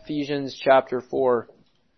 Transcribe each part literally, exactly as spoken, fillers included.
Ephesians chapter four.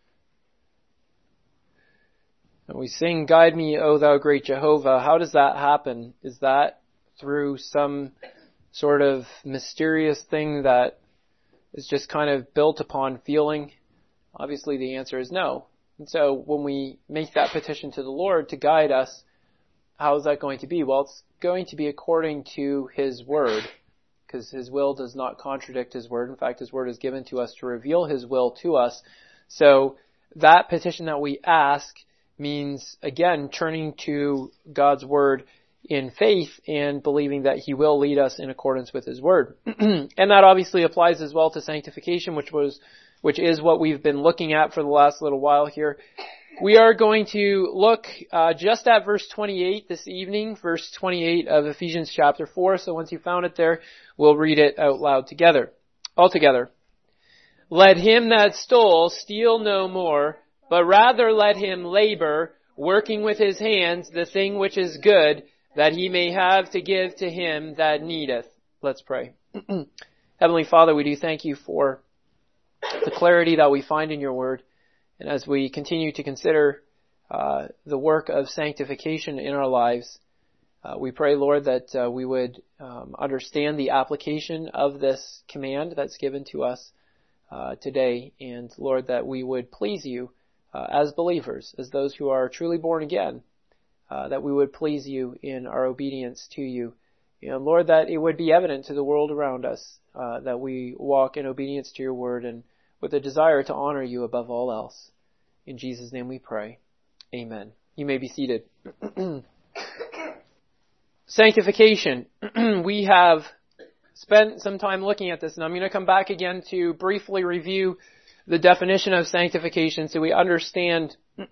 And we sing, "Guide me, O thou great Jehovah." How does that happen? Is that through some sort of mysterious thing that is just kind of built upon feeling? Obviously the answer is no. And so when we make that petition to the Lord to guide us, how is that going to be? Well, it's going to be according to His Word, because His will does not contradict His Word. In fact, His Word is given to us to reveal His will to us. So that petition that we ask means, again, turning to God's Word in faith and believing that He will lead us in accordance with His Word. And that obviously applies as well to sanctification, which was, which is what we've been looking at for the last little while here. We are going to look uh, just at verse twenty-eight this evening, verse twenty-eight of Ephesians chapter four. So once you found it there, we'll read it out loud together. All together. "Let him that stole steal no more, but rather let him labor, working with his hands the thing which is good, that he may have to give to him that needeth." Let's pray. Heavenly Father, we do thank You for the clarity that we find in Your Word. And as we continue to consider uh, the work of sanctification in our lives, uh, we pray, Lord, that uh, we would um, understand the application of this command that's given to us uh, today. And Lord, that we would please You uh, as believers, as those who are truly born again, uh, that we would please You in our obedience to You. And Lord, that it would be evident to the world around us uh, that we walk in obedience to Your Word and with a desire to honor You above all else. In Jesus' name we pray. Amen. You may be seated. Sanctification. We have spent some time looking at this, and I'm going to come back again to briefly review the definition of sanctification so we understand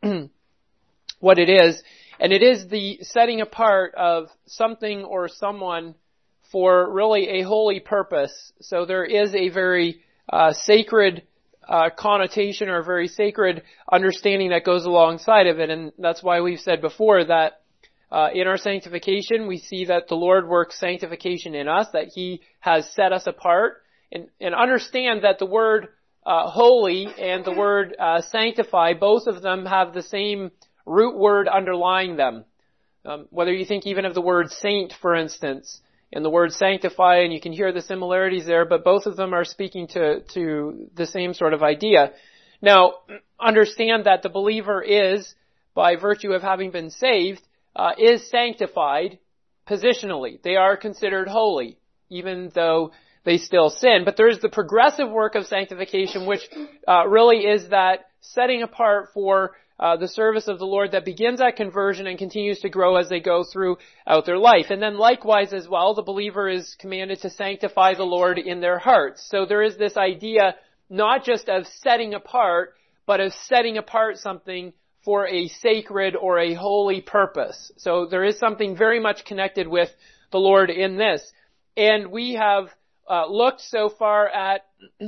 what it is. And it is the setting apart of something or someone for really a holy purpose. So there is a very uh, sacred uh, connotation or a very sacred understanding that goes alongside of it. And that's why we've said before that uh, in our sanctification, we see that the Lord works sanctification in us, that He has set us apart. And, and understand that the word uh, holy and the word uh, sanctify, both of them have the same root word underlying them. Um, whether you think even of the word saint, for instance, and the word sanctify, and you can hear the similarities there, but both of them are speaking to, to the same sort of idea. Now, understand that the believer is, by virtue of having been saved, uh, is sanctified positionally. They are considered holy, even though they still sin. But there is the progressive work of sanctification, which uh, really is that setting apart for Uh, the service of the Lord that begins at conversion and continues to grow as they go throughout their life. And then likewise as well, the believer is commanded to sanctify the Lord in their hearts. So there is this idea not just of setting apart, but of setting apart something for a sacred or a holy purpose. So there is something very much connected with the Lord in this. And we have uh, looked so far at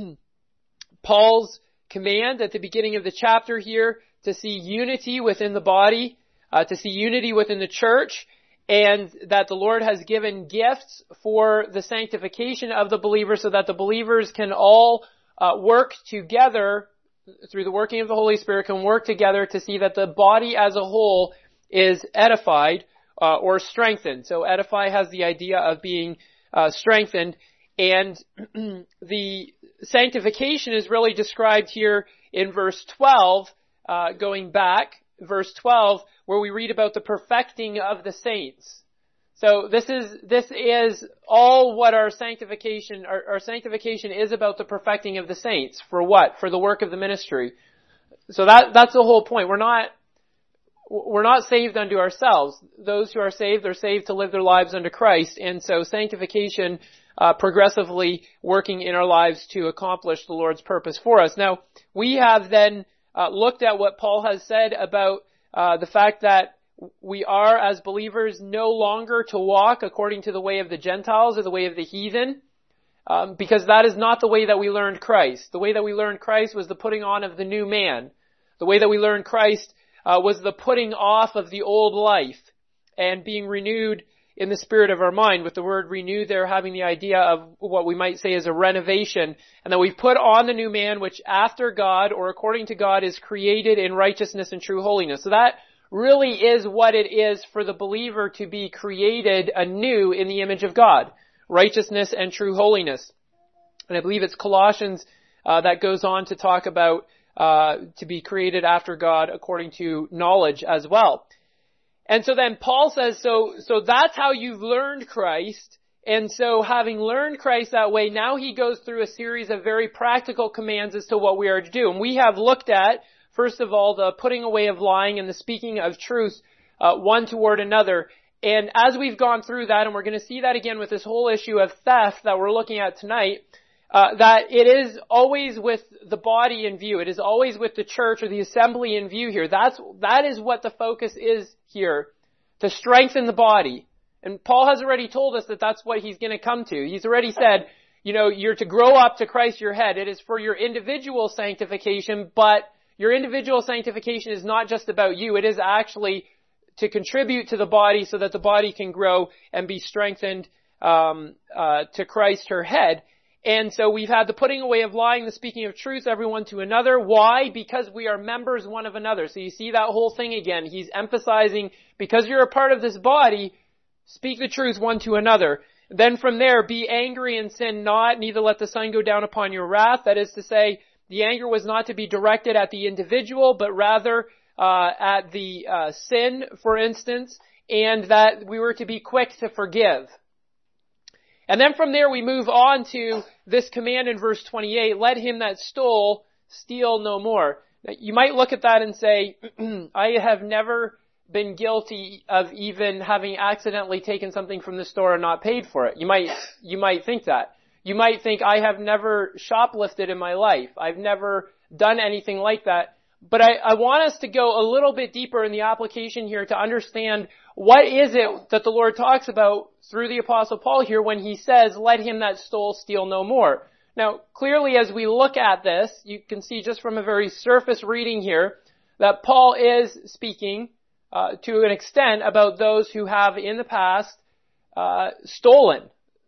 Paul's command at the beginning of the chapter here to see unity within the body, uh, to see unity within the church, and that the Lord has given gifts for the sanctification of the believers so that the believers can all uh, work together through the working of the Holy Spirit, can work together to see that the body as a whole is edified uh, or strengthened. So edify has the idea of being uh, strengthened, and the sanctification is really described here in verse twelve, Uh, going back, verse twelve, where we read about the perfecting of the saints. So this is, this is all what our sanctification, our, our sanctification is about, the perfecting of the saints. For what? For the work of the ministry. So that, that's the whole point. We're not, we're not saved unto ourselves. Those who are saved are saved to live their lives unto Christ. And so sanctification, uh, progressively working in our lives to accomplish the Lord's purpose for us. Now, we have then Uh, looked at what Paul has said about uh, the fact that we are, as believers, no longer to walk according to the way of the Gentiles or the way of the heathen, um, because that is not the way that we learned Christ. The way that we learned Christ was the putting on of the new man. The way that we learned Christ uh, was the putting off of the old life and being renewed in the spirit of our mind. With the word renew there having the idea of what we might say is a renovation. And that we've put on the new man which after God or according to God is created in righteousness and true holiness. So that really is what it is for the believer to be created anew in the image of God. Righteousness and true holiness. And I believe it's Colossians uh, that goes on to talk about uh, to be created after God according to knowledge as well. And so then Paul says, so, so that's how you've learned Christ. And so having learned Christ that way, now he goes through a series of very practical commands as to what we are to do. And we have looked at, first of all, the putting away of lying and the speaking of truth, uh, one toward another. And as we've gone through that, and we're going to see that again with this whole issue of theft that we're looking at tonight, uh, that it is always with the body in view. It is always with the church or the assembly in view here. That's, that is what the focus is here, to strengthen the body. And Paul has already told us that that's what he's going to come to. He's already said, you know, you're to grow up to Christ your head. It is for your individual sanctification, but your individual sanctification is not just about you. It is actually to contribute to the body so that the body can grow and be strengthened um, uh, to Christ, her head. And so we've had the putting away of lying, the speaking of truth, everyone to another. Why? Because we are members one of another. So you see that whole thing again. He's emphasizing, because you're a part of this body, speak the truth one to another. Then from there, be angry and sin not, neither let the sun go down upon your wrath. That is to say, the anger was not to be directed at the individual, but rather Uh, at the uh, sin, for instance, and that we were to be quick to forgive. And then from there we move on to this command in verse twenty-eight, let him that stole steal no more. Now, you might look at that and say, I have never been guilty of even having accidentally taken something from the store and not paid for it. You might, you might think that. You might think, I have never shoplifted in my life. I've never done anything like that. But I, I want us to go a little bit deeper in the application here to understand what is it that the Lord talks about through the Apostle Paul here when he says, let him that stole steal no more. Now, clearly as we look at this, you can see just from a very surface reading here that Paul is speaking uh, to an extent about those who have in the past uh, stolen,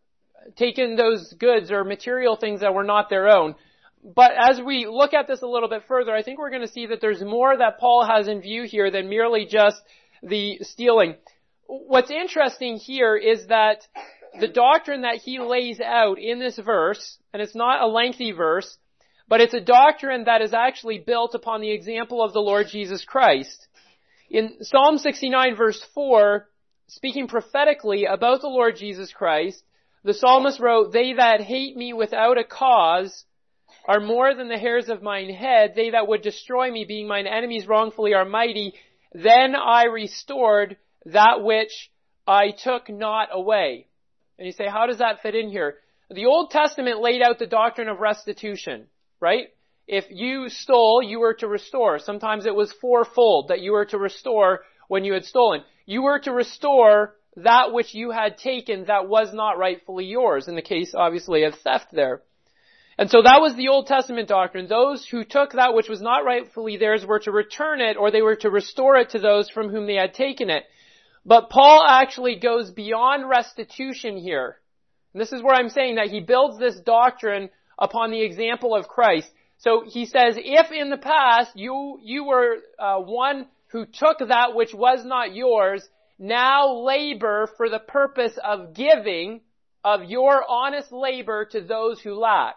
taken those goods or material things that were not their own. But as we look at this a little bit further, I think we're going to see that there's more that Paul has in view here than merely just the stealing. What's interesting here is that the doctrine that he lays out in this verse, and it's not a lengthy verse, but it's a doctrine that is actually built upon the example of the Lord Jesus Christ. In Psalm sixty-nine verse four, speaking prophetically about the Lord Jesus Christ, the psalmist wrote, they that hate me without a cause are more than the hairs of mine head. They that would destroy me, being mine enemies wrongfully, are mighty. Then I restored that which I took not away. And you say, how does that fit in here? The Old Testament laid out the doctrine of restitution, right? If you stole, you were to restore. Sometimes it was fourfold that you were to restore when you had stolen. You were to restore that which you had taken that was not rightfully yours, in the case, obviously, of theft there. And so that was the Old Testament doctrine. Those who took that which was not rightfully theirs were to return it, or they were to restore it to those from whom they had taken it. But Paul actually goes beyond restitution here. And this is where I'm saying that he builds this doctrine upon the example of Christ. So he says, if in the past you, you were uh, one who took that which was not yours, now labor for the purpose of giving of your honest labor to those who lack.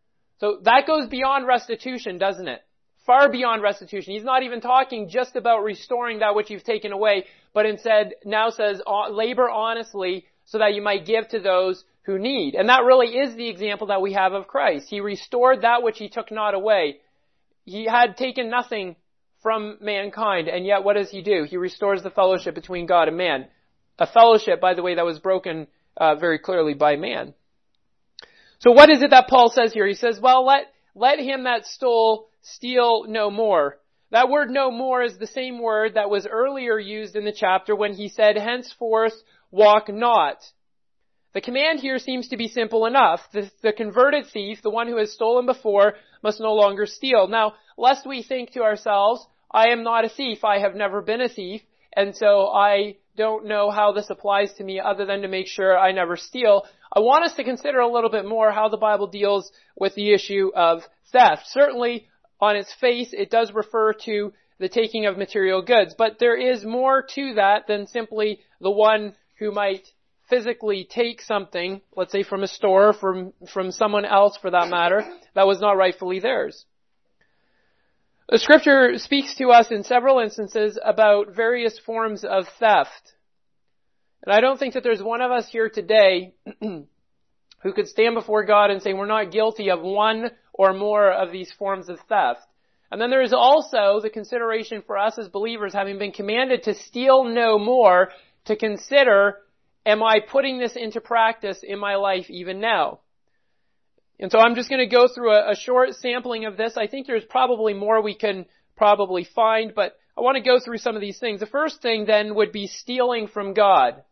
So that goes beyond restitution, doesn't it? Far beyond restitution. He's not even talking just about restoring that which you've taken away, but instead now says labor honestly so that you might give to those who need. And that really is the example that we have of Christ. He restored that which he took not away. He had taken nothing from mankind, and yet what does he do? He restores the fellowship between God and man. A fellowship, by the way, that was broken uh, very clearly by man. So what is it that Paul says here? He says, well, let, let him that stole steal no more. That word no more is the same word that was earlier used in the chapter when he said, henceforth walk not. The command here seems to be simple enough. The, the converted thief, the one who has stolen before, must no longer steal. Now, lest we think to ourselves, I am not a thief, I have never been a thief, and so I don't know how this applies to me other than to make sure I never steal. I want us to consider a little bit more how the Bible deals with the issue of theft. Certainly, on its face, it does refer to the taking of material goods, but there is more to that than simply the one who might physically take something, let's say from a store, from, from someone else for that matter, that was not rightfully theirs. The scripture speaks to us in several instances about various forms of theft. And I don't think that there's one of us here today who could stand before God and say we're not guilty of one or more of these forms of theft. And then there is also the consideration for us as believers, having been commanded to steal no more, to consider, am I putting this into practice in my life even now? And so I'm just going to go through a, a short sampling of this. I think there's probably more we can probably find, but I want to go through some of these things. The first thing then would be stealing from God.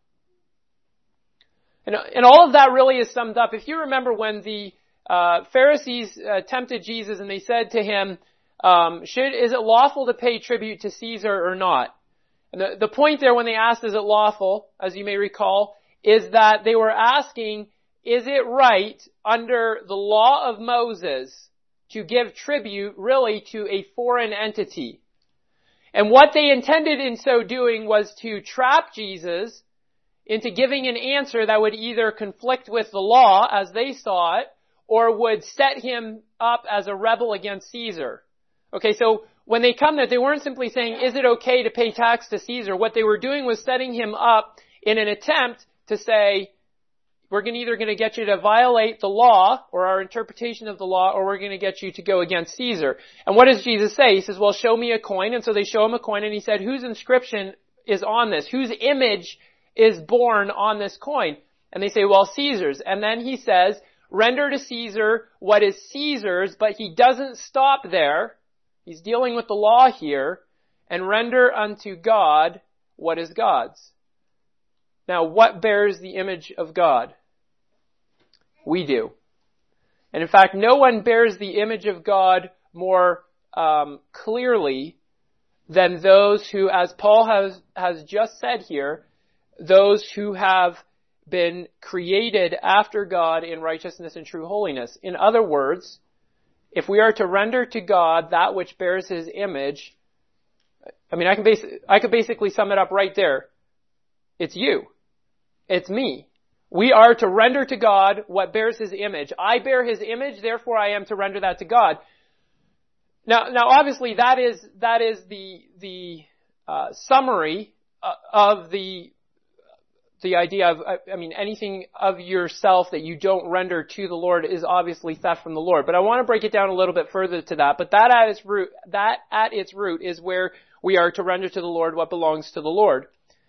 And, and all of that really is summed up. If you remember when the uh, Pharisees uh, tempted Jesus and they said to him, um, should, is it lawful to pay tribute to Caesar or not? And the, the point there when they asked, is it lawful, as you may recall, is that they were asking, is it right under the law of Moses to give tribute really to a foreign entity? And what they intended in so doing was to trap Jesus into giving an answer that would either conflict with the law as they saw it, or would set him up as a rebel against Caesar. Okay, so when they come there, they weren't simply saying, is it okay to pay tax to Caesar? What they were doing was setting him up in an attempt to say, we're going to either going to get you to violate the law or our interpretation of the law, or we're going to get you to go against Caesar. And what does Jesus say? He says, well, show me a coin. And so they show him a coin, and he said, whose inscription is on this? Whose image is born on this coin? And they say, well, Caesar's. And then he says, render to Caesar what is Caesar's, but he doesn't stop there. He's dealing with the law here. And render unto God what is God's. Now, what bears the image of God? We do. And in fact, no one bears the image of God more um, clearly than those who, as Paul has, has just said here, those who have been created after God in righteousness and true holiness. In other words, if we are to render to God that which bears his image, I mean, I can basi- I could basically sum it up right there. It's you. It's me. We are to render to God what bears his image. I bear his image, therefore I am to render that to God. Now, now obviously that is, that is the, the, uh, summary of the, the idea of, I mean, anything of yourself that you don't render to the Lord is obviously theft from the Lord. But I want to break it down a little bit further to that. But that at its root, that at its root is where we are to render to the Lord what belongs to the Lord.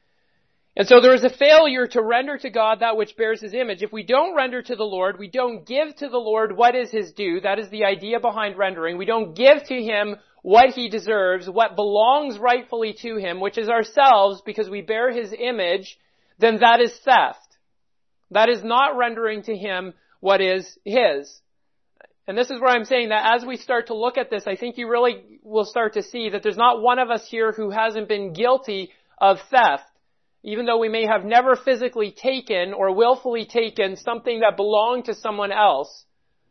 And so there is a failure to render to God that which bears his image. If we don't render to the Lord, we don't give to the Lord what is his due. That is the idea behind rendering. We don't give to him what he deserves, what belongs rightfully to him, which is ourselves because we bear his image, then that is theft. That is not rendering to him what is his. And this is where I'm saying that as we start to look at this, I think you really will start to see that there's not one of us here who hasn't been guilty of theft. Even though we may have never physically taken or willfully taken something that belonged to someone else.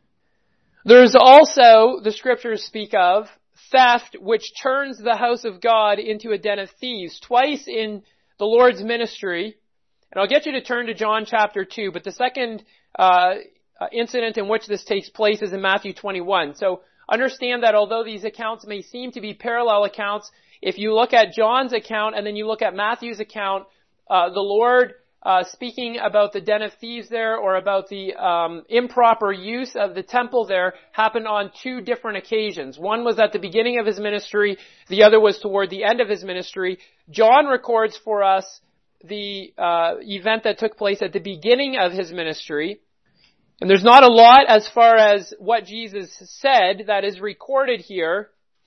There's also, the scriptures speak of, theft which turns the house of God into a den of thieves. Twice in the Lord's ministry, and I'll get you to turn to John chapter two, but the second uh incident in which this takes place is in Matthew twenty-one. So understand that although these accounts may seem to be parallel accounts, if you look at John's account and then you look at Matthew's account, Uh, the Lord, uh, speaking about the den of thieves there or about the, um, improper use of the temple there happened on two different occasions. One was at the beginning of his ministry. The other was toward the end of his ministry. John records for us the, uh, event that took place at the beginning of his ministry. And there's not a lot as far as what Jesus said that is recorded here.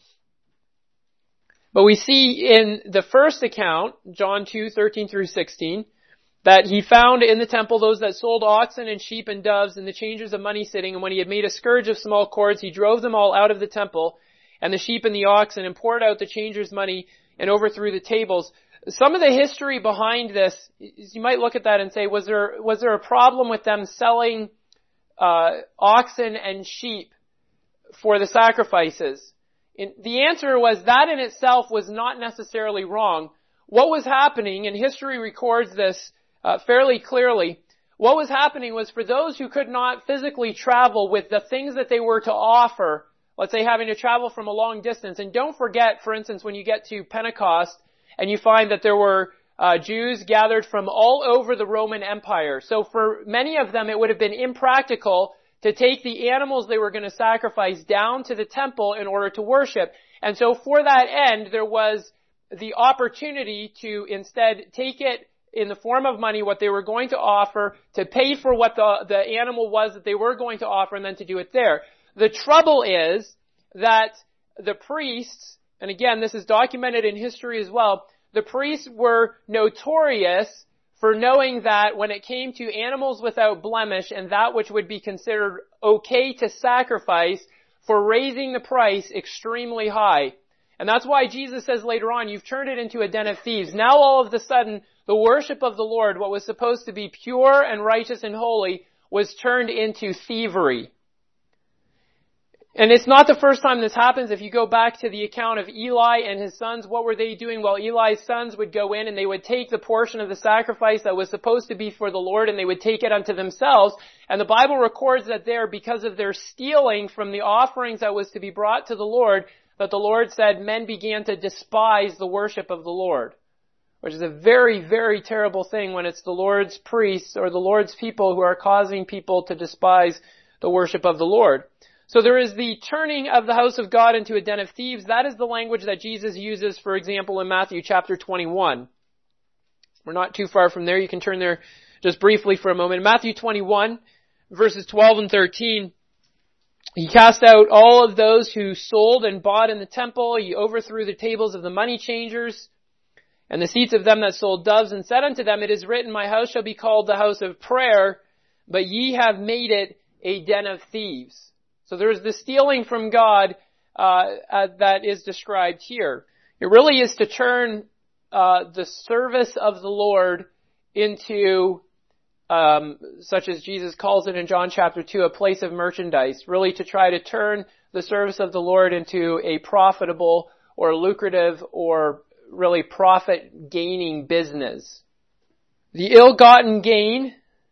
But we see in the first account, John two, thirteen through sixteen, that he found in the temple those that sold oxen and sheep and doves and the changers of money sitting. And when he had made a scourge of small cords, he drove them all out of the temple and the sheep and the oxen and poured out the changers' money and overthrew the tables. Some of the history behind this, you might look at that and say, was there, was there a problem with them selling, uh, oxen and sheep for the sacrifices? And the answer was that in itself was not necessarily wrong. What was happening, and history records this, uh, fairly clearly, what was happening was for those who could not physically travel with the things that they were to offer, let's say having to travel from a long distance, and don't forget, for instance, when you get to Pentecost, and you find that there were uh, Jews gathered from all over the Roman Empire. So for many of them, it would have been impractical to take the animals they were going to sacrifice down to the temple in order to worship. And so for that end, there was the opportunity to instead take it in the form of money, what they were going to offer, to pay for what the, the animal was that they were going to offer, and then to do it there. The trouble is that the priests, and again, this is documented in history as well, the priests were notorious for knowing that when it came to animals without blemish and that which would be considered okay to sacrifice, for raising the price extremely high. And that's why Jesus says later on, you've turned it into a den of thieves. Now all of a sudden, the worship of the Lord, what was supposed to be pure and righteous and holy, was turned into thievery. And it's not the first time this happens. If you go back to the account of Eli and his sons, what were they doing? Well, Eli's sons would go in and they would take the portion of the sacrifice that was supposed to be for the Lord and they would take it unto themselves. And the Bible records that there, because of their stealing from the offerings that was to be brought to the Lord, that the Lord said men began to despise the worship of the Lord. Which is a very, very terrible thing when it's the Lord's priests or the Lord's people who are causing people to despise the worship of the Lord. So there is the turning of the house of God into a den of thieves. That is the language that Jesus uses, for example, in Matthew chapter twenty-one. We're not too far from there. You can turn there just briefly for a moment. Matthew twenty-one, verses twelve and thirteen. He cast out all of those who sold and bought in the temple. He overthrew the tables of the money changers and the seats of them that sold doves, and said unto them, it is written, my house shall be called the house of prayer, but ye have made it a den of thieves. So there's the stealing from God uh, uh, that is described here. It really is to turn uh, the service of the Lord into, um, such as Jesus calls it in John chapter two, a place of merchandise. Really to try to turn the service of the Lord into a profitable or lucrative or really profit-gaining business. The ill-gotten gain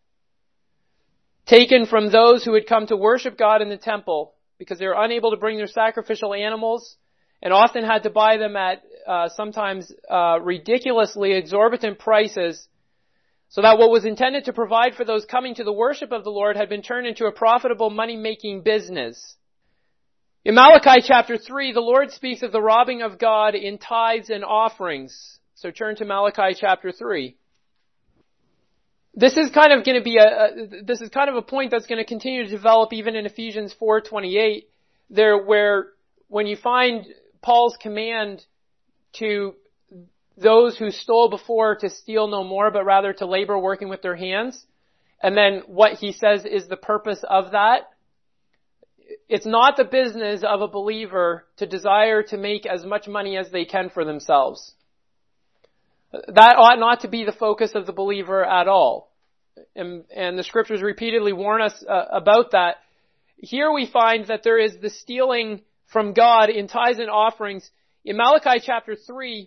taken from those who had come to worship God in the temple because they were unable to bring their sacrificial animals and often had to buy them at uh, sometimes uh, ridiculously exorbitant prices, so that what was intended to provide for those coming to the worship of the Lord had been turned into a profitable money-making business. In Malachi chapter three, the Lord speaks of the robbing of God in tithes and offerings. So turn to Malachi chapter three. This is kind of going to be a, a this is kind of a point that's going to continue to develop even in Ephesians four twenty-eight, there where when you find Paul's command to those who stole before to steal no more, but rather to labor working with their hands, and then what he says is the purpose of that. It's not the business of a believer to desire to make as much money as they can for themselves. That ought not to be the focus of the believer at all. And, and the scriptures repeatedly warn us uh, about that. Here we find that there is the stealing from God in tithes and offerings. In Malachi chapter three,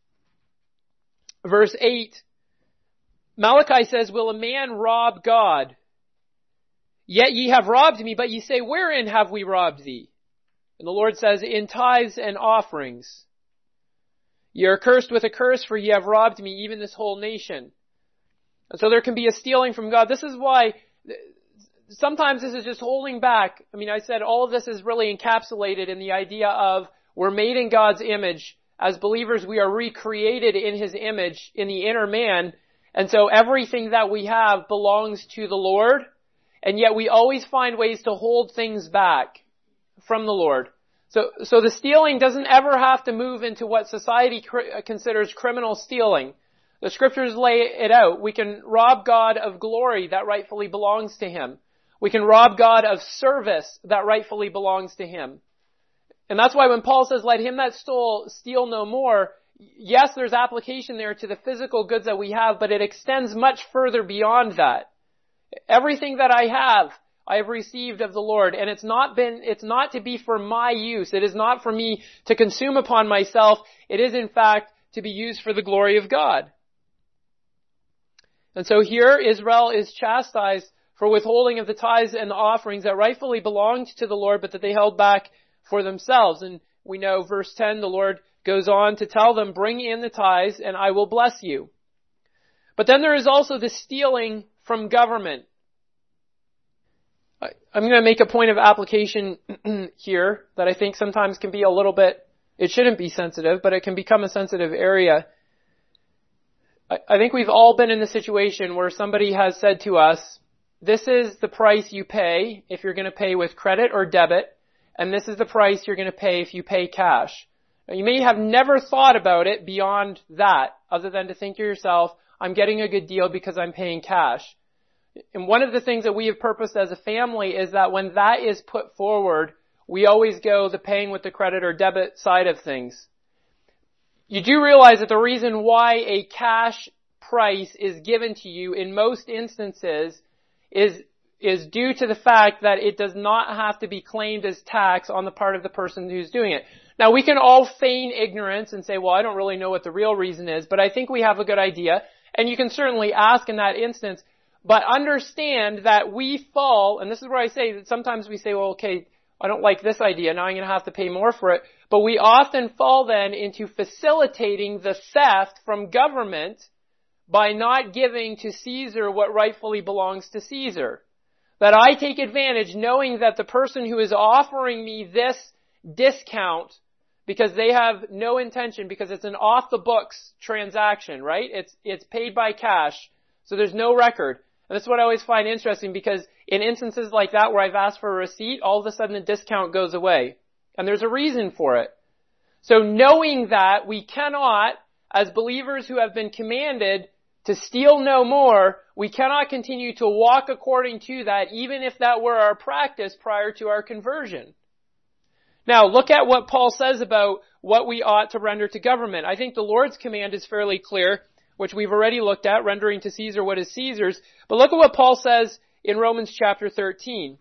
verse eight, Malachi says, will a man rob God? Yet ye have robbed me, but ye say, wherein have we robbed thee? And the Lord says, in tithes and offerings. Ye are cursed with a curse, for ye have robbed me, even this whole nation. And so there can be a stealing from God. This is why sometimes this is just holding back. I mean, I said all of this is really encapsulated in the idea of we're made in God's image. As believers, we are recreated in His image in the inner man. And so everything that we have belongs to the Lord. And yet we always find ways to hold things back from the Lord. So, so the stealing doesn't ever have to move into what society cr- considers criminal stealing. The scriptures lay it out. We can rob God of glory that rightfully belongs to Him. We can rob God of service that rightfully belongs to Him. And that's why when Paul says, let him that stole steal no more, yes, there's application there to the physical goods that we have, but it extends much further beyond that. Everything that I have, I have received of the Lord, and it's not been, it's not to be for my use. It is not for me to consume upon myself. It is in fact to be used for the glory of God. And so here Israel is chastised for withholding of the tithes and the offerings that rightfully belonged to the Lord, but that they held back for themselves. And we know verse ten, the Lord goes on to tell them, bring in the tithes and I will bless you. But then there is also the stealing from government. I'm going to make a point of application here that I think sometimes can be a little bit, it shouldn't be sensitive, but it can become a sensitive area. I think we've all been in the situation where somebody has said to us, this is the price you pay if you're going to pay with credit or debit, and this is the price you're going to pay if you pay cash. Now, you may have never thought about it beyond that, other than to think to yourself, I'm getting a good deal because I'm paying cash. And one of the things that we have purposed as a family is that when that is put forward, we always go the paying with the credit or debit side of things. You do realize that the reason why a cash price is given to you in most instances is, is due to the fact that it does not have to be claimed as tax on the part of the person who's doing it. Now, we can all feign ignorance and say, well, I don't really know what the real reason is, but I think we have a good idea. And you can certainly ask in that instance, but understand that we fall, and this is where I say that sometimes we say, well, okay, I don't like this idea, now I'm going to have to pay more for it. But we often fall then into facilitating the theft from government by not giving to Caesar what rightfully belongs to Caesar. That I take advantage knowing that the person who is offering me this discount, because they have no intention, because it's an off-the-books transaction, right? It's, it's paid by cash, so there's no record. And that's what I always find interesting, because in instances like that where I've asked for a receipt, all of a sudden the discount goes away. And there's a reason for it. So knowing that we cannot, as believers who have been commanded to steal no more, we cannot continue to walk according to that, even if that were our practice prior to our conversion. Now, look at what Paul says about what we ought to render to government. I think the Lord's command is fairly clear, which we've already looked at, rendering to Caesar what is Caesar's. But look at what Paul says in Romans chapter thirteen.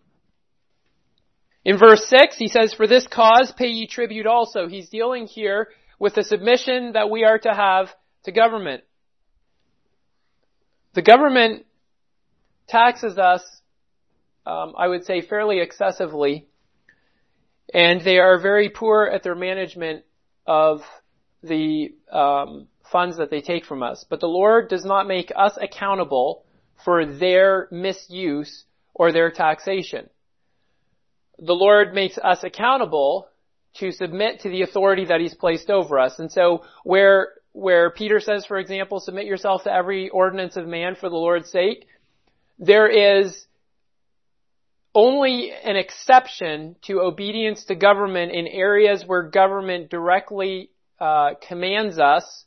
In verse six, he says, for this cause pay ye tribute also. He's dealing here with the submission that we are to have to government. The government taxes us, um, I would say, fairly excessively, and they are very poor at their management of the um, funds that they take from us. But the Lord does not make us accountable for their misuse or their taxation. The Lord makes us accountable to submit to the authority that He's placed over us. And so where where Peter says, for example, submit yourself to every ordinance of man for the Lord's sake, there is only an exception to obedience to government in areas where government directly uh, commands us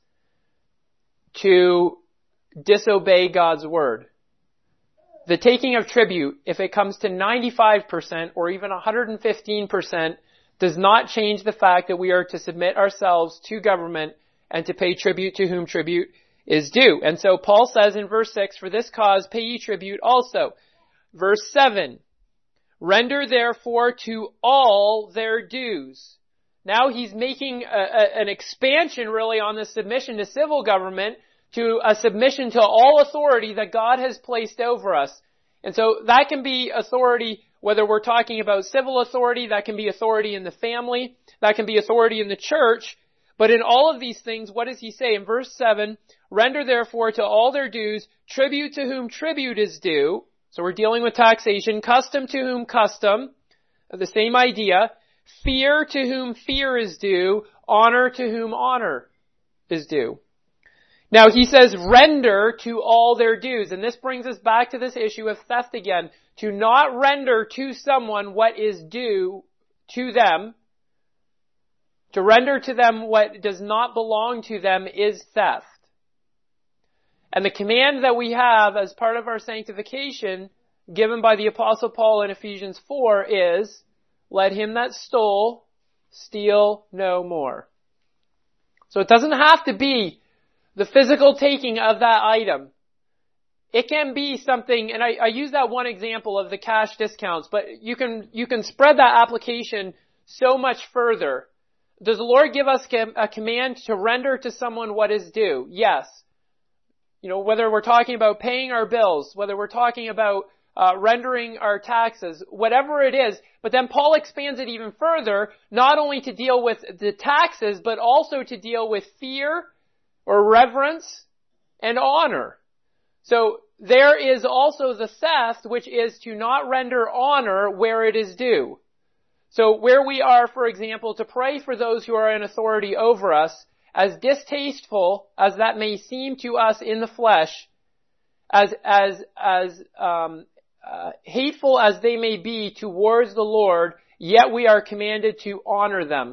to disobey God's word. The taking of tribute, if it comes to ninety-five percent or even one hundred fifteen percent, does not change the fact that we are to submit ourselves to government and to pay tribute to whom tribute is due. And so Paul says in verse six, for this cause pay ye tribute also. Verse seven, render therefore to all their dues. Now he's making a, a, an expansion really on the submission to civil government, to a submission to all authority that God has placed over us. And so that can be authority, whether we're talking about civil authority, that can be authority in the family, that can be authority in the church. But in all of these things, what does he say? In verse seven, render therefore to all their dues, tribute to whom tribute is due. So we're dealing with taxation, custom to whom custom, the same idea. Fear to whom fear is due, honor to whom honor is due. Now he says render to all their dues, and this brings us back to this issue of theft again. To not render to someone what is due to them, to render to them what does not belong to them is theft. And the command that we have as part of our sanctification, given by the Apostle Paul in Ephesians four, is, let him that stole steal no more. So it doesn't have to be the physical taking of that item. It can be something, and I, I use that one example of the cash discounts, but you can, you can spread that application so much further. Does the Lord give us a command to render to someone what is due? Yes. You know, whether we're talking about paying our bills, whether we're talking about uh, rendering our taxes, whatever it is. But then Paul expands it even further, not only to deal with the taxes, but also to deal with fear or reverence and honor. So there is also the theft, which is to not render honor where it is due. So where we are, for example, to pray for those who are in authority over us, as distasteful as that may seem to us in the flesh, as as as um, uh, hateful as they may be towards the Lord, yet we are commanded to honor them.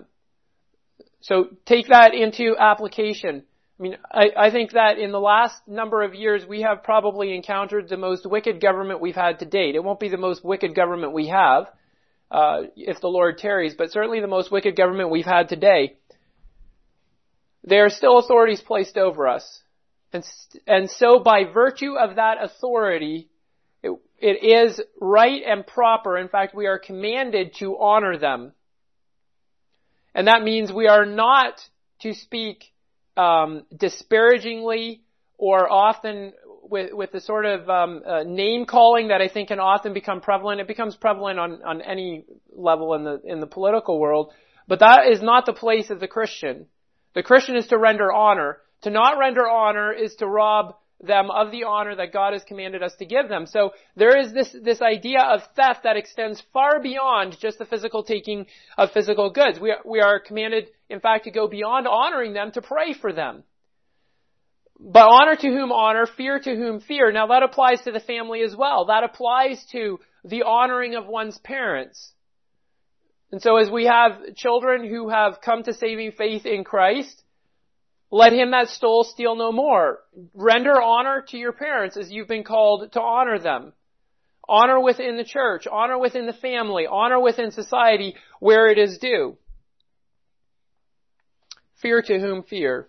So take that into application. I mean, I, I think that in the last number of years, we have probably encountered the most wicked government we've had to date. It won't be the most wicked government we have, uh, if the Lord tarries, but certainly the most wicked government we've had today. There are still authorities placed over us. And, and so by virtue of that authority, it, it is right and proper. In fact, we are commanded to honor them. And that means we are not to speak Um, disparagingly or often with, with the sort of um, uh, name calling that I think can often become prevalent. It becomes prevalent on, on any level in the in the political world, but that is not the place of the Christian. The Christian is to render honor. To not render honor is to rob them of the honor that God has commanded us to give them. So there is this, this idea of theft that extends far beyond just the physical taking of physical goods. We are, we are commanded, in fact, to go beyond honoring them, to pray for them. But honor to whom honor, fear to whom fear. Now that applies to the family as well. That applies to the honoring of one's parents. And so as we have children who have come to saving faith in Christ, let him that stole steal no more. Render honor to your parents as you've been called to honor them. Honor within the church, honor within the family, honor within society where it is due. Fear to whom fear.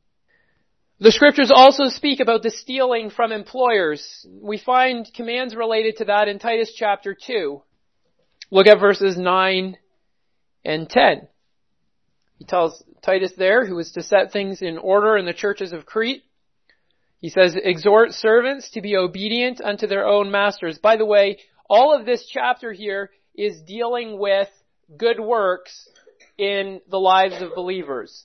The scriptures also speak about the stealing from employers. We find commands related to that in Titus chapter two. Look at verses nine and ten. He tells Titus there, who is to set things in order in the churches of Crete. He says, exhort servants to be obedient unto their own masters. By the way, all of this chapter here is dealing with good works in the lives of believers.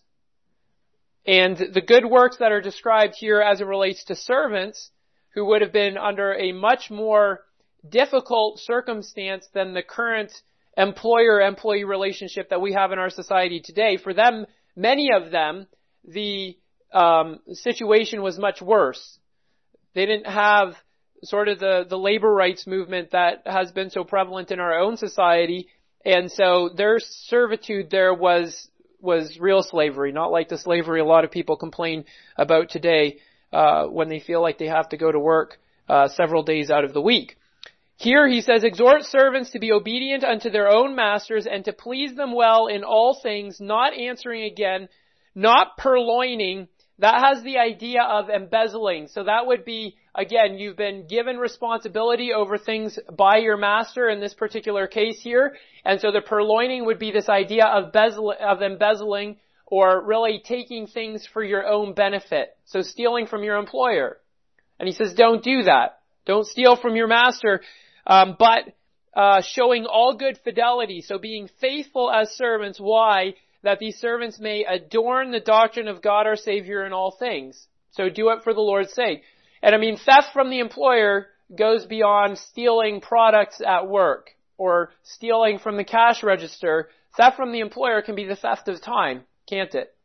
And the good works that are described here as it relates to servants who would have been under a much more difficult circumstance than the current employer-employee relationship that we have in our society today. For them, many of them, the um, situation was much worse. They didn't have sort of the, the labor rights movement that has been so prevalent in our own society, and so their servitude there was was real slavery, not like the slavery a lot of people complain about today uh, when they feel like they have to go to work uh, several days out of the week. Here he says, exhort servants to be obedient unto their own masters and to please them well in all things, not answering again, not purloining. That has the idea of embezzling. So that would be, again, you've been given responsibility over things by your master in this particular case here. And so the purloining would be this idea of, bezel- of embezzling or really taking things for your own benefit. So stealing from your employer. And he says, don't do that. Don't steal from your master. Um, but uh, showing all good fidelity, so being faithful as servants. Why? That these servants may adorn the doctrine of God our Savior in all things. So do it for the Lord's sake. And I mean, theft from the employer goes beyond stealing products at work or stealing from the cash register. Theft from the employer can be the theft of time, can't it?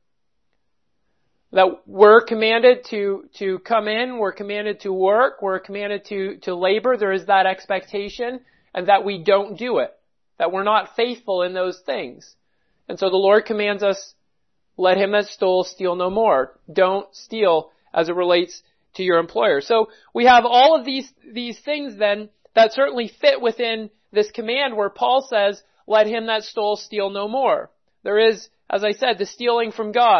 That we're commanded to, to come in, we're commanded to work, we're commanded to, to labor. There is that expectation, and that we don't do it. That we're not faithful in those things. And so the Lord commands us, let him that stole steal no more. Don't steal as it relates to your employer. So we have all of these, these things then that certainly fit within this command where Paul says, let him that stole steal no more. There is, as I said, the stealing from God.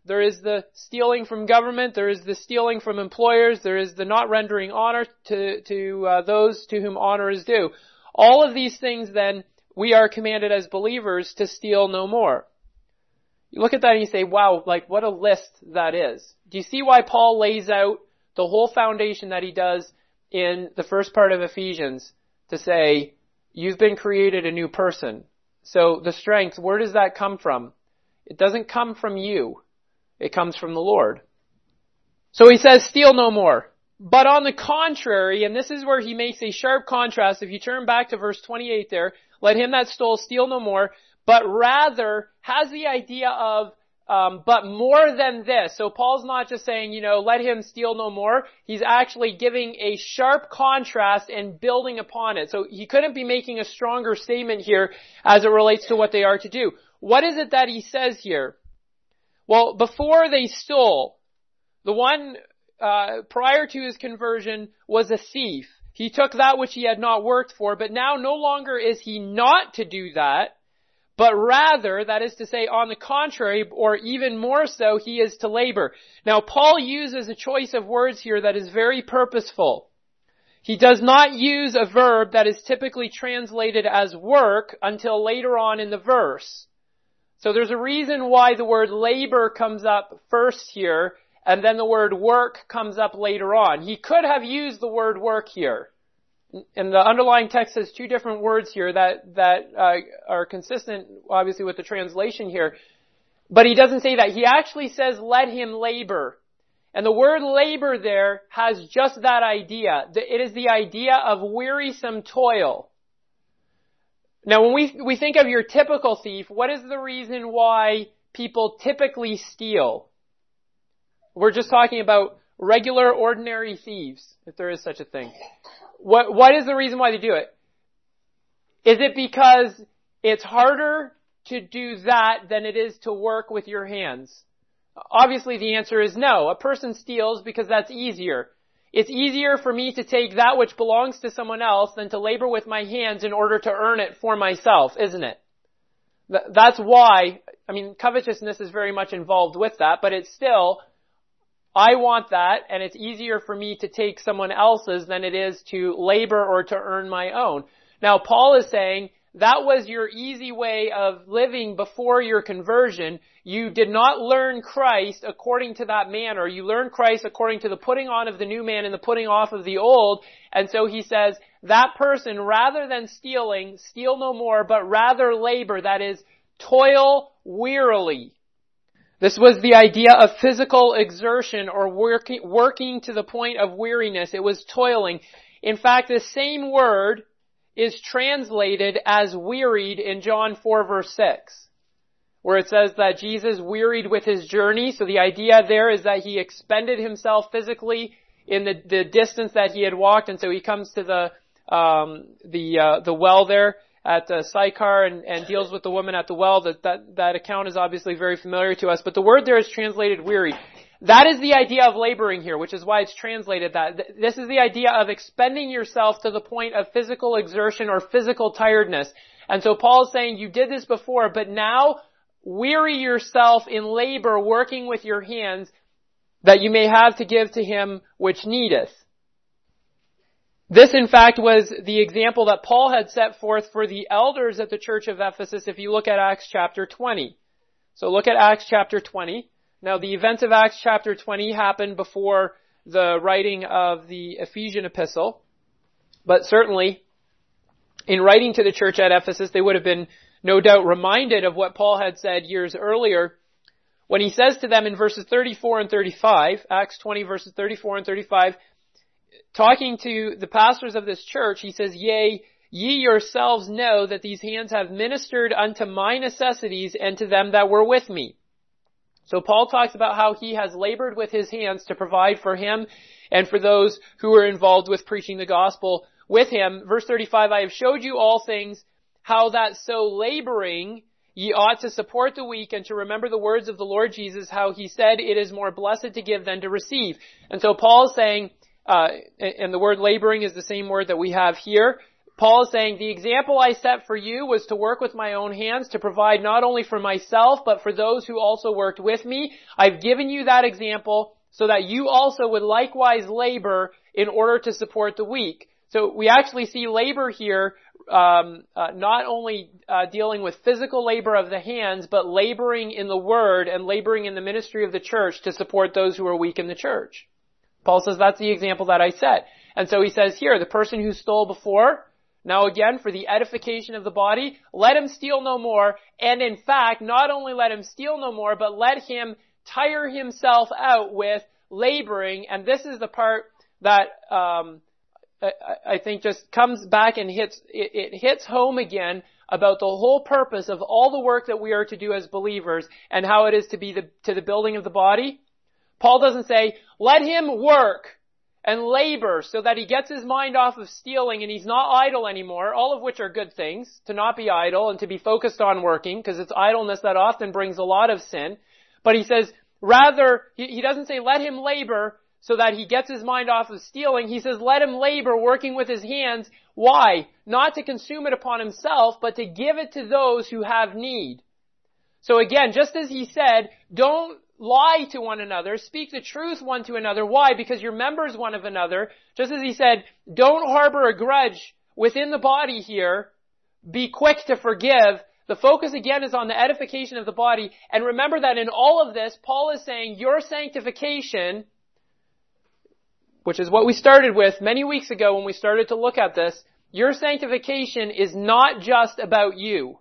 There is the stealing from government. There is the stealing from employers. There is the not rendering honor to, to uh, those to whom honor is due. All of these things, then, we are commanded as believers to steal no more. You look at that and you say, wow, like what a list that is. Do you see why Paul lays out the whole foundation that he does in the first part of Ephesians to say, you've been created a new person. So the strength, where does that come from? It doesn't come from you. It comes from the Lord. So he says, steal no more. But on the contrary, and this is where he makes a sharp contrast, if you turn back to verse twenty-eight there, let him that stole steal no more, but rather has the idea of, um, but more than this. So Paul's not just saying, you know, let him steal no more. He's actually giving a sharp contrast and building upon it. So he couldn't be making a stronger statement here as it relates to what they are to do. What is it that he says here? Well, before they stole, the one uh prior to his conversion was a thief. He took that which he had not worked for, but now no longer is he not to do that, but rather, that is to say, on the contrary, or even more so, he is to labor. Now, Paul uses a choice of words here that is very purposeful. He does not use a verb that is typically translated as work until later on in the verse. So there's a reason why the word labor comes up first here, and then the word work comes up later on. He could have used the word work here. And the underlying text has two different words here that, that uh, are consistent, obviously, with the translation here. But he doesn't say that. He actually says, let him labor. And the word labor there has just that idea. It is the idea of wearisome toil. Now, when we, we think of your typical thief, what is the reason why people typically steal? We're just talking about regular, ordinary thieves, if there is such a thing. What, what is the reason why they do it? Is it because it's harder to do that than it is to work with your hands? Obviously, the answer is no. A person steals because that's easier. It's easier for me to take that which belongs to someone else than to labor with my hands in order to earn it for myself, isn't it? That's why, I mean, covetousness is very much involved with that, but it's still, I want that, and it's easier for me to take someone else's than it is to labor or to earn my own. Now, Paul is saying that was your easy way of living before your conversion. You did not learn Christ according to that manner. You learned Christ according to the putting on of the new man and the putting off of the old. And so he says, that person, rather than stealing, steal no more, but rather labor, that is, toil wearily. This was the idea of physical exertion or working, working to the point of weariness. It was toiling. In fact, the same word is translated as wearied in John four verse six, where it says that Jesus wearied with his journey. So the idea there is that he expended himself physically in the, the distance that he had walked, and so he comes to the um, the uh, the well there at uh, Sychar and, and deals with the woman at the well. That, that that account is obviously very familiar to us, but the word there is translated weary. That is the idea of laboring here, which is why it's translated that. This is the idea of expending yourself to the point of physical exertion or physical tiredness. And so Paul is saying, you did this before, but now weary yourself in labor, working with your hands, that you may have to give to him which needeth. This, in fact, was the example that Paul had set forth for the elders at the church of Ephesus, if you look at Acts chapter twenty. So look at Acts chapter twenty. Now, the events of Acts chapter twenty happened before the writing of the Ephesian epistle. But certainly, in writing to the church at Ephesus, they would have been no doubt reminded of what Paul had said years earlier when he says to them in verses thirty-four and thirty-five, Acts twenty verses thirty-four and thirty-five, talking to the pastors of this church, he says, Yea, ye yourselves know that these hands have ministered unto my necessities and to them that were with me. So Paul talks about how he has labored with his hands to provide for him and for those who are involved with preaching the gospel with him. Verse thirty-five, I have showed you all things, how that so laboring ye ought to support the weak and to remember the words of the Lord Jesus, how he said, it is more blessed to give than to receive. And so Paul is saying, uh, and the word laboring is the same word that we have here. Paul is saying, the example I set for you was to work with my own hands, to provide not only for myself, but for those who also worked with me. I've given you that example so that you also would likewise labor in order to support the weak. So we actually see labor here, um, uh, not only uh, dealing with physical labor of the hands, but laboring in the word and laboring in the ministry of the church to support those who are weak in the church. Paul says that's the example that I set. And so he says here, the person who stole before, now again, for the edification of the body, let him steal no more. And in fact, not only let him steal no more, but let him tire himself out with laboring. And this is the part that um I, I think just comes back and hits, it, it hits home again about the whole purpose of all the work that we are to do as believers and how it is to be the, to the building of the body. Paul doesn't say, let him work and labor so that he gets his mind off of stealing and he's not idle anymore, all of which are good things, to not be idle and to be focused on working, because it's idleness that often brings a lot of sin. But he says, rather, he, he doesn't say let him labor so that he gets his mind off of stealing. He says, let him labor working with his hands. Why? Not to consume it upon himself, but to give it to those who have need. So again, just as he said, don't lie to one another, speak the truth one to another. Why? Because you're members one of another. Just as he said, don't harbor a grudge within the body here. Be quick to forgive. The focus again is on the edification of the body. And remember that in all of this, Paul is saying your sanctification, which is what we started with many weeks ago when we started to look at this, your sanctification is not just about you.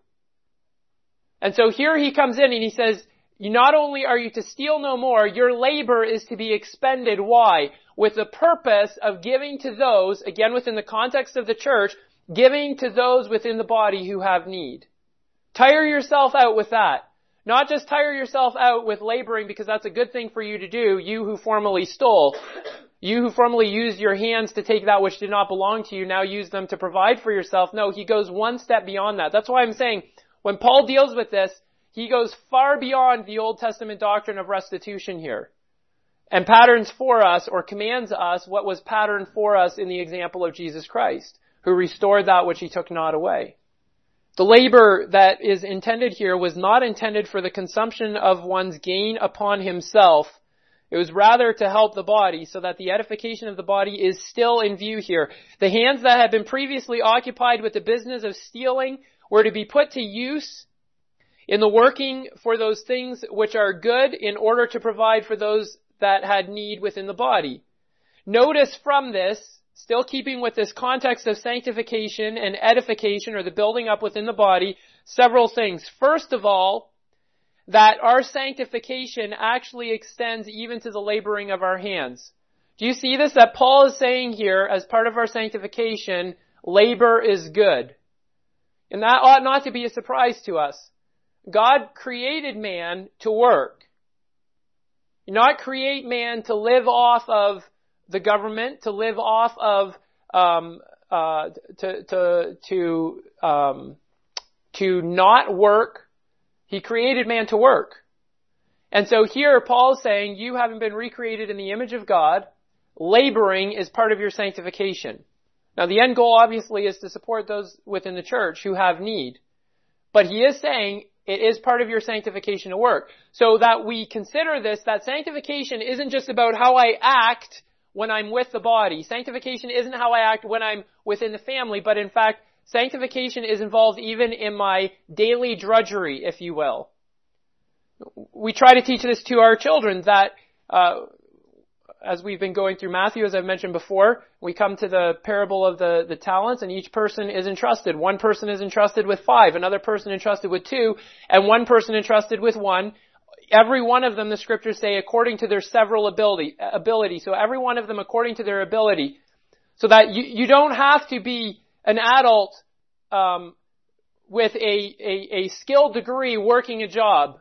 And so here he comes in and he says, you not only are you to steal no more, your labor is to be expended. Why? With the purpose of giving to those, again within the context of the church, giving to those within the body who have need. Tire yourself out with that. Not just tire yourself out with laboring because that's a good thing for you to do, you who formerly stole. You who formerly used your hands to take that which did not belong to you, now use them to provide for yourself. No, he goes one step beyond that. That's why I'm saying, when Paul deals with this, he goes far beyond the Old Testament doctrine of restitution here. And patterns for us, or commands us, what was patterned for us in the example of Jesus Christ, who restored that which he took not away. The labor that is intended here was not intended for the consumption of one's gain upon himself. It was rather to help the body so that the edification of the body is still in view here. The hands that had been previously occupied with the business of stealing were to be put to use in the working for those things which are good in order to provide for those that had need within the body. Notice from this, still keeping with this context of sanctification and edification or the building up within the body, several things. First of all, that our sanctification actually extends even to the laboring of our hands. Do you see this? That Paul is saying here, as part of our sanctification, labor is good. And that ought not to be a surprise to us. God created man to work. He did not create man to live off of the government, to live off of, um, uh, to, to, to, um, to not work. He created man to work. And so here Paul is saying, you haven't been recreated in the image of God. Laboring is part of your sanctification. Now the end goal obviously is to support those within the church who have need. But he is saying it is part of your sanctification to work. So that we consider this, that sanctification isn't just about how I act when I'm with the body. Sanctification isn't how I act when I'm within the family, but in fact, sanctification is involved even in my daily drudgery, if you will. We try to teach this to our children that, uh, as we've been going through Matthew, as I've mentioned before, we come to the parable of the, the talents, and each person is entrusted. One person is entrusted with five, another person entrusted with two, and one person entrusted with one. Every one of them, the scriptures say, according to their several ability, ability. So every one of them according to their ability. So that you, you don't have to be an adult um, with a, a, a skilled degree working a job,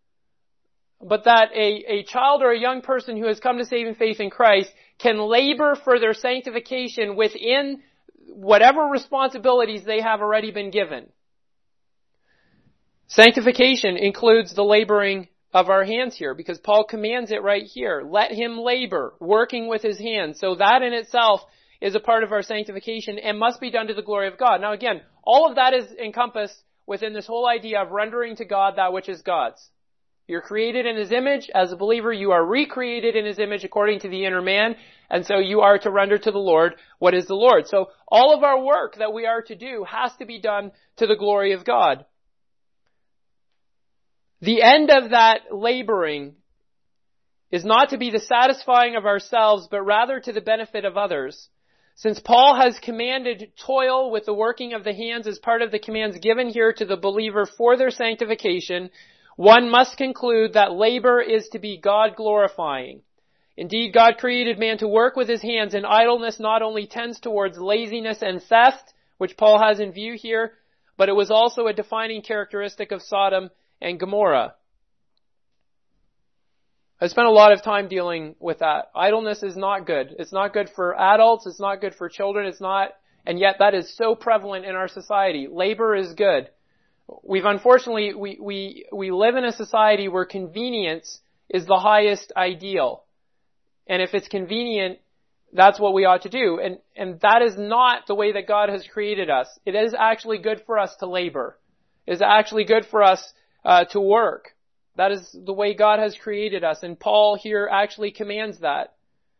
but that a, a child or a young person who has come to saving faith in Christ can labor for their sanctification within whatever responsibilities they have already been given. Sanctification includes the laboring of our hands here, because Paul commands it right here. Let him labor, working with his hands. So that in itself is a part of our sanctification and must be done to the glory of God. Now again, all of that is encompassed within this whole idea of rendering to God that which is God's. You're created in His image. As a believer, you are recreated in His image according to the inner man. And so you are to render to the Lord what is the Lord. So all of our work that we are to do has to be done to the glory of God. The end of that laboring is not to be the satisfying of ourselves, but rather to the benefit of others. Since Paul has commanded toil with the working of the hands as part of the commands given here to the believer for their sanctification, one must conclude that labor is to be God-glorifying. Indeed, God created man to work with his hands, and idleness not only tends towards laziness and theft, which Paul has in view here, but it was also a defining characteristic of Sodom and Gomorrah. I spent a lot of time dealing with that. Idleness is not good. It's not good for adults. It's not good for children. It's not, and yet that is so prevalent in our society. Labor is good. We've unfortunately, we, we, we live in a society where convenience is the highest ideal. And if it's convenient, that's what we ought to do. And, and that is not the way that God has created us. It is actually good for us to labor. It is actually good for us uh, to work. That is the way God has created us. And Paul here actually commands that.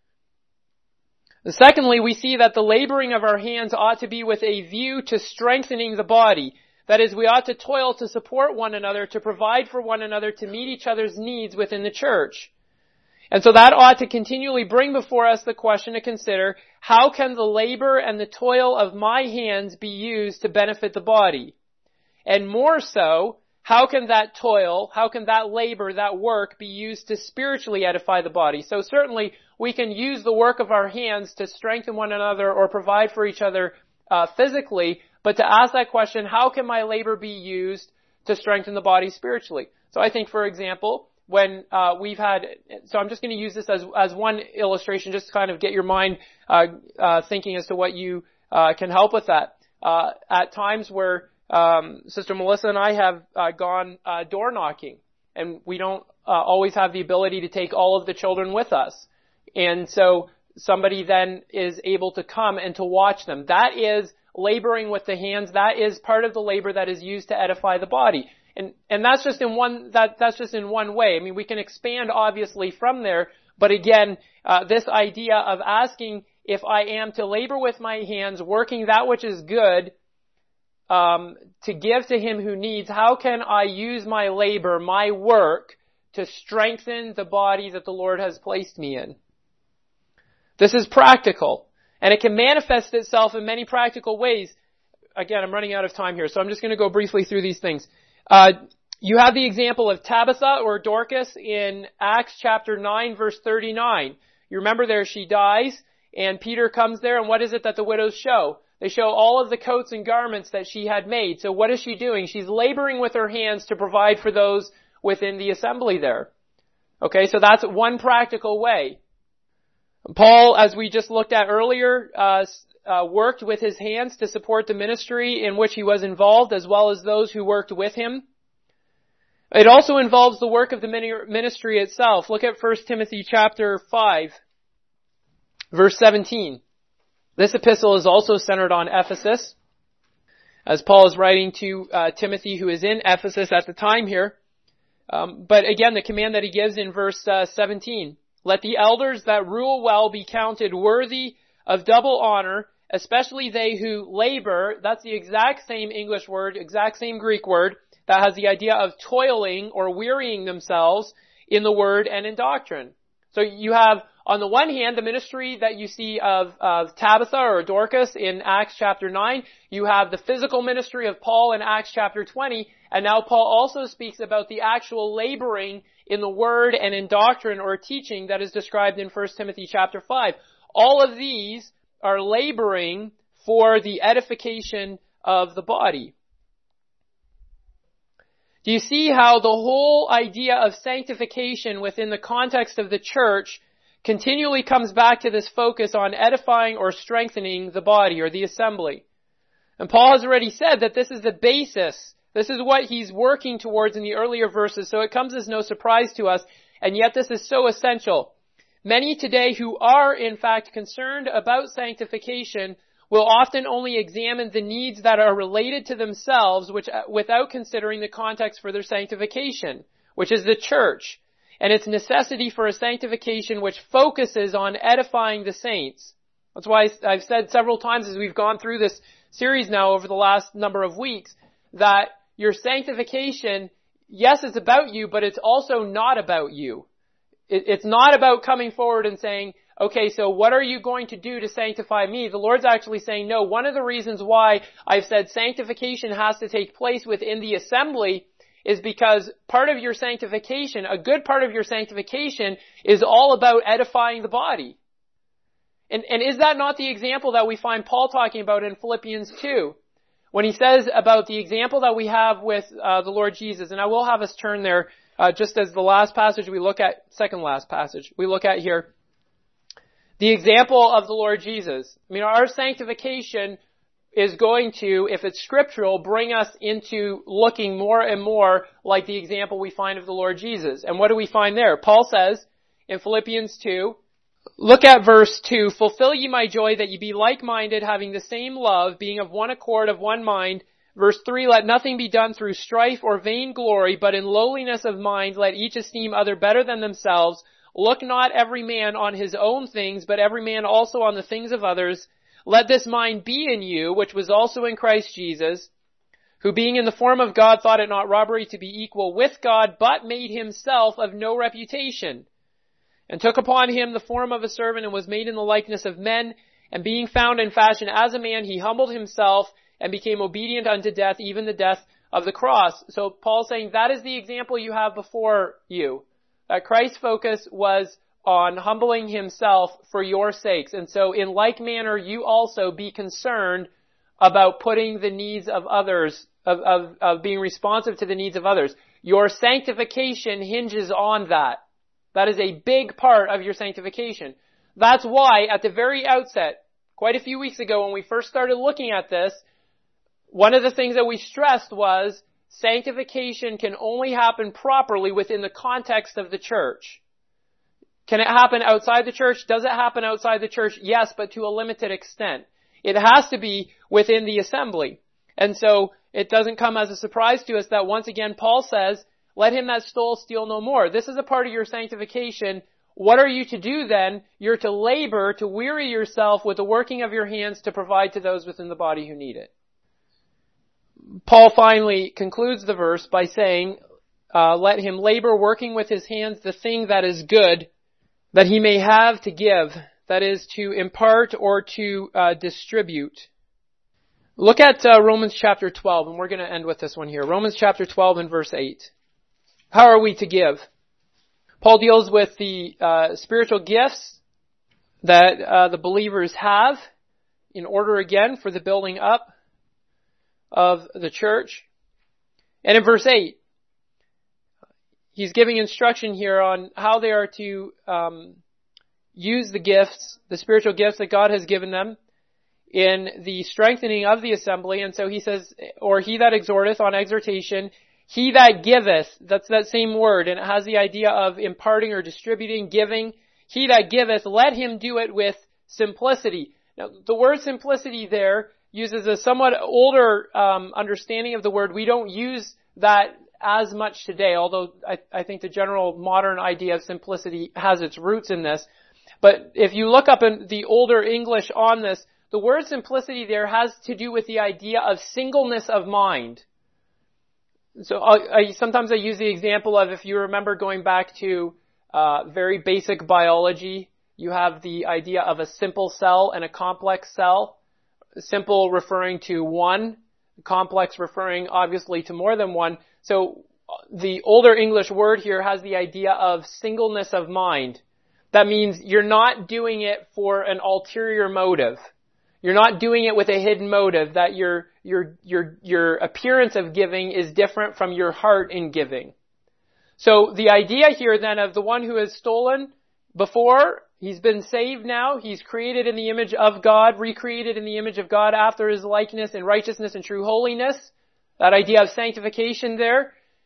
And secondly, we see that the laboring of our hands ought to be with a view to strengthening the body. That is, we ought to toil to support one another, to provide for one another, to meet each other's needs within the church. And so that ought to continually bring before us the question to consider, how can the labor and the toil of my hands be used to benefit the body? And more so, how can that toil, how can that labor, that work be used to spiritually edify the body? So certainly we can use the work of our hands to strengthen one another or provide for each other uh, physically, but to ask that question, how can my labor be used to strengthen the body spiritually? So I think, for example, when uh, we've had, so I'm just going to use this as as one illustration, just to kind of get your mind uh, uh, thinking as to what you uh, can help with that. Uh, at times where um, Sister Melissa and I have uh, gone uh, door knocking, and we don't uh, always have the ability to take all of the children with us, and so somebody then is able to come and to watch them. That is laboring with the hands. That is part of the labor that is used to edify the body. And, and that's just in one, that, that's just in one way. I mean, we can expand obviously from there, but again, uh, this idea of asking if I am to labor with my hands, working that which is good, um, to give to him who needs, how can I use my labor, my work, to strengthen the body that the Lord has placed me in? This is practical. And it can manifest itself in many practical ways. Again, I'm running out of time here, so I'm just going to go briefly through these things. Uh, you have the example of Tabitha or Dorcas in Acts chapter nine, verse thirty-nine. You remember there she dies, and Peter comes there, and what is it that the widows show? They show all of the coats and garments that she had made. So what is she doing? She's laboring with her hands to provide for those within the assembly there. Okay, so that's one practical way. Paul, as we just looked at earlier, uh, uh, worked with his hands to support the ministry in which he was involved, as well as those who worked with him. It also involves the work of the ministry itself. Look at First Timothy chapter five, verse seventeen. This epistle is also centered on Ephesus, as Paul is writing to uh, Timothy, who is in Ephesus at the time here. Um, but again, the command that he gives in verse uh, seventeen. Let the elders that rule well be counted worthy of double honor, especially they who labor. That's the exact same English word, exact same Greek word that has the idea of toiling or wearying themselves in the word and in doctrine. So you have, on the one hand, the ministry that you see of, of Tabitha or Dorcas in Acts chapter nine. You have the physical ministry of Paul in Acts chapter twenty. And now Paul also speaks about the actual laboring in the word and in doctrine or teaching that is described in First Timothy chapter five. All of these are laboring for the edification of the body. Do you see how the whole idea of sanctification within the context of the church continually comes back to this focus on edifying or strengthening the body or the assembly? And Paul has already said that this is the basis. This is what he's working towards in the earlier verses, so it comes as no surprise to us, and yet this is so essential. Many today who are in fact concerned about sanctification will often only examine the needs that are related to themselves, which, without considering the context for their sanctification, which is the church, and its necessity for a sanctification which focuses on edifying the saints. That's why I've said several times as we've gone through this series now over the last number of weeks, that your sanctification, yes, it's about you, but it's also not about you. It, it's not about coming forward and saying, okay, so what are you going to do to sanctify me? The Lord's actually saying, no, one of the reasons why I've said sanctification has to take place within the assembly is because part of your sanctification, a good part of your sanctification, is all about edifying the body. And, and is that not the example that we find Paul talking about in Philippians two? When he says about the example that we have with uh, the Lord Jesus, and I will have us turn there uh, just as the last passage we look at, second last passage we look at here. The example of the Lord Jesus. I mean, our sanctification is going to, if it's scriptural, bring us into looking more and more like the example we find of the Lord Jesus. And what do we find there? Paul says in Philippians two, look at verse two, fulfill ye my joy that ye be like-minded, having the same love, being of one accord, of one mind. Verse three, let nothing be done through strife or vain glory, but in lowliness of mind let each esteem other better than themselves. Look not every man on his own things, but every man also on the things of others. Let this mind be in you, which was also in Christ Jesus, who being in the form of God thought it not robbery to be equal with God, but made himself of no reputation, and took upon him the form of a servant, and was made in the likeness of men. And being found in fashion as a man, he humbled himself and became obedient unto death, even the death of the cross. So Paul's saying that is the example you have before you. That Christ's focus was on humbling himself for your sakes. And so in like manner, you also be concerned about putting the needs of others, of, of, of being responsive to the needs of others. Your sanctification hinges on that. That is a big part of your sanctification. That's why at the very outset, quite a few weeks ago when we first started looking at this, one of the things that we stressed was sanctification can only happen properly within the context of the church. Can it happen outside the church? Does it happen outside the church? Yes, but to a limited extent. It has to be within the assembly. And so it doesn't come as a surprise to us that once again Paul says, let him that stole steal no more. This is a part of your sanctification. What are you to do then? You're to labor, to weary yourself with the working of your hands to provide to those within the body who need it. Paul finally concludes the verse by saying, uh, let him labor working with his hands the thing that is good, that he may have to give, that is to impart or to uh, distribute. Look at uh, Romans chapter twelve, and we're going to end with this one here. Romans chapter twelve and verse eight. How are we to give? Paul deals with the uh, spiritual gifts that uh, the believers have in order again for the building up of the church. And in verse eight, he's giving instruction here on how they are to um, use the gifts, the spiritual gifts that God has given them in the strengthening of the assembly. And so he says, or he that exhorteth on exhortation, he that giveth, that's that same word, and it has the idea of imparting or distributing, giving. He that giveth, let him do it with simplicity. Now, the word simplicity there uses a somewhat older um, understanding of the word. We don't use that as much today, although I, I think the general modern idea of simplicity has its roots in this. But if you look up in the older English on this, the word simplicity there has to do with the idea of singleness of mind. So I, I, sometimes I use the example of, if you remember going back to uh, very basic biology, you have the idea of a simple cell and a complex cell. Simple referring to one, complex referring obviously to more than one. So the older English word here has the idea of singleness of mind. That means you're not doing it for an ulterior motive. You're not doing it with a hidden motive, that your your your your appearance of giving is different from your heart in giving. So the idea here then of the one who has stolen before, he's been saved now, he's created in the image of God, recreated in the image of God after his likeness in righteousness and true holiness. That idea of sanctification there.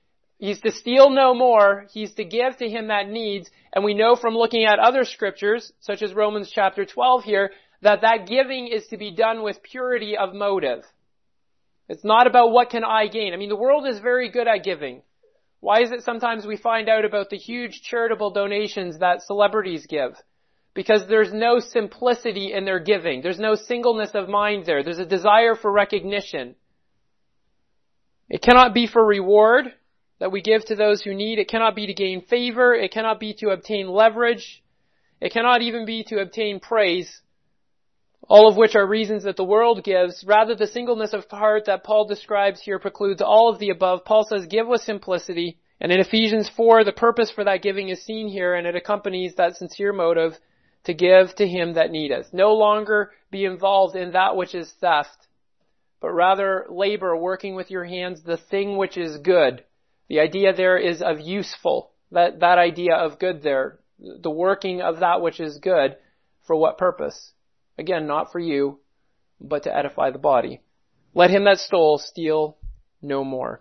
He's to steal no more. He's to give to him that needs. And we know from looking at other scriptures, such as Romans chapter twelve here, that that giving is to be done with purity of motive. It's not about what can I gain. I mean, the world is very good at giving. Why is it sometimes we find out about the huge charitable donations that celebrities give? Because there's no simplicity in their giving. There's no singleness of mind there. There's a desire for recognition. It cannot be for reward that we give to those who need. It cannot be to gain favor. It cannot be to obtain leverage. It cannot even be to obtain praise. All of which are reasons that the world gives. Rather, the singleness of heart that Paul describes here precludes all of the above. Paul says, give with simplicity. And in Ephesians four, the purpose for that giving is seen here, and it accompanies that sincere motive to give to him that needeth. No longer be involved in that which is theft, but rather labor, working with your hands, the thing which is good. The idea there is of useful. That, that idea of good there. The working of that which is good. For what purpose? Again, not for you, but to edify the body. Let him that stole steal no more.